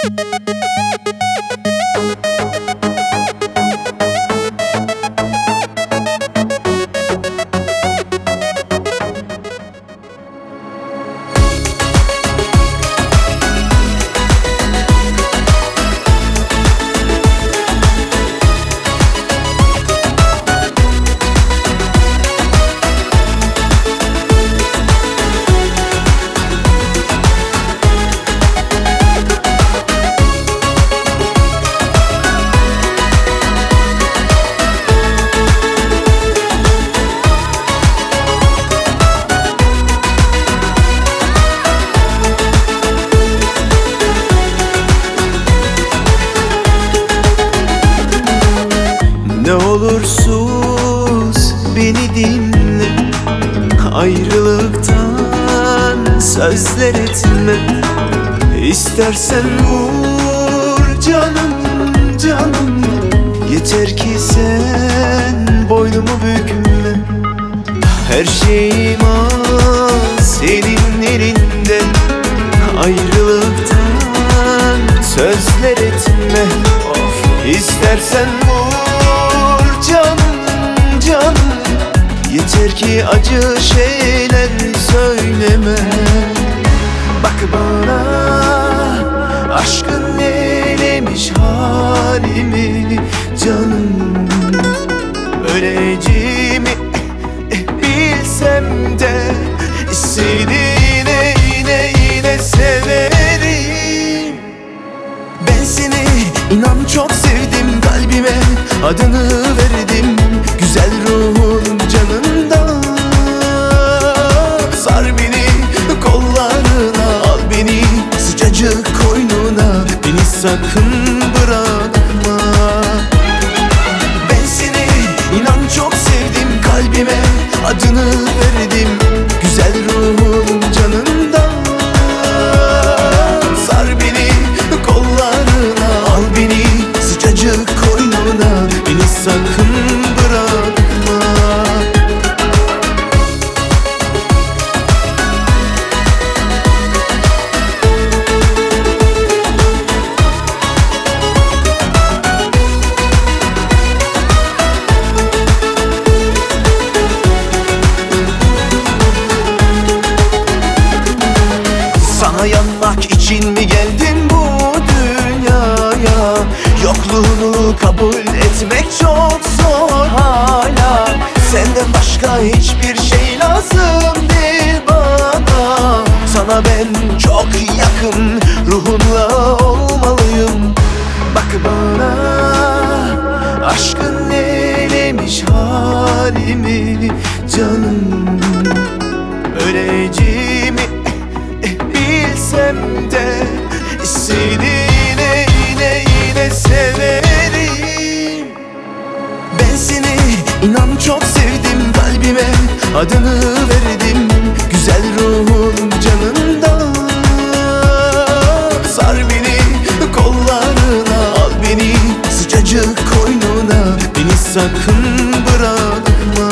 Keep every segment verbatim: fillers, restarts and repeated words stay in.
Ne olur sus beni dinle, ayrılıktan sözler etme. İstersen vur canım canım, yeter ki sen boynumu bükme. Her şeyim az senin elinde, ayrılıktan sözler etme. Of, istersen vur canım canım, yeter ki acı şeyler söyleme. Bak bana, aşkın neylemiş halimi canım. Öleceğimi bilsem de seni yine yine yine severim. Ben seni inan çok sevdim, kalbime adını verdim. Güzel ruhun canında, sar beni kollarına, al beni sıcacık koynuna, beni sakın bırakma. Ben seni inan çok sevdim, kalbime adını verdim. Güzel ruhun canında, sar beni kollarına, al beni sıcacık koynuna, beni sakın bırakma. Sana yanmak için mi geldim bu dünyaya? Yokluğunu kabul etmek çok zor hala. Senden başka hiçbir şey lazım değil bana. Sana ben çok yakın, ruhunla olmalıyım. Bak bana, aşkın neylemiş halimi canım. Öleceğimi bilsem de seni yine yine yine severim. Ben seni inan çok sevdim, kalbime adını verdim. Güzel ruhun canında, sar beni kollarına, al beni sıcacık koynuna, beni sakın bırakma.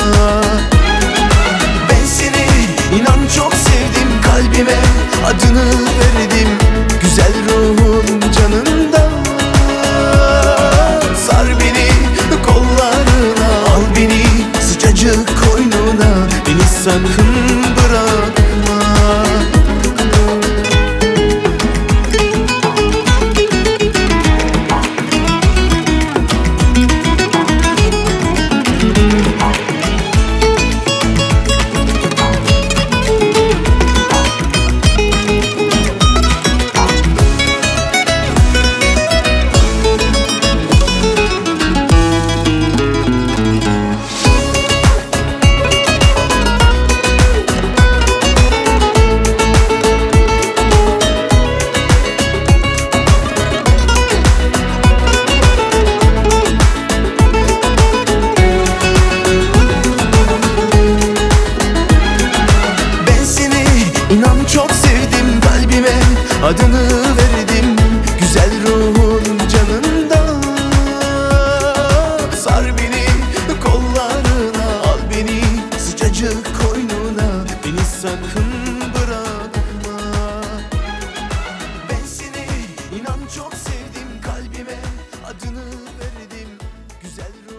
Ben seni inan çok sevdim, kalbime adını verdim. Güzel ruhun canında, sar beni kollarına, al beni sıcacık koynuna, beni sakın bırakma. adını verdim güzel ruhun canında. Sar beni kollarına, al beni sıcacık koynuna, beni sakın bırakma. Ben seni inan çok güzel